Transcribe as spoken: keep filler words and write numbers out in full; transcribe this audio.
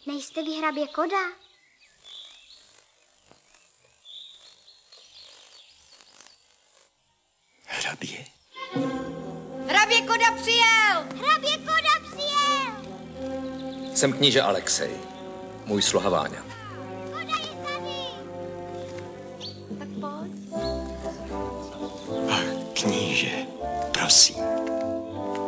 Nejste vy hrabě Koda? Hrabě? Hrabě Koda přijel! Hrabě Koda přijel! Jsem kníže Alexej, můj sluha Váňa. Koda je tady! Tak pojď. Ach, kníže, prosím.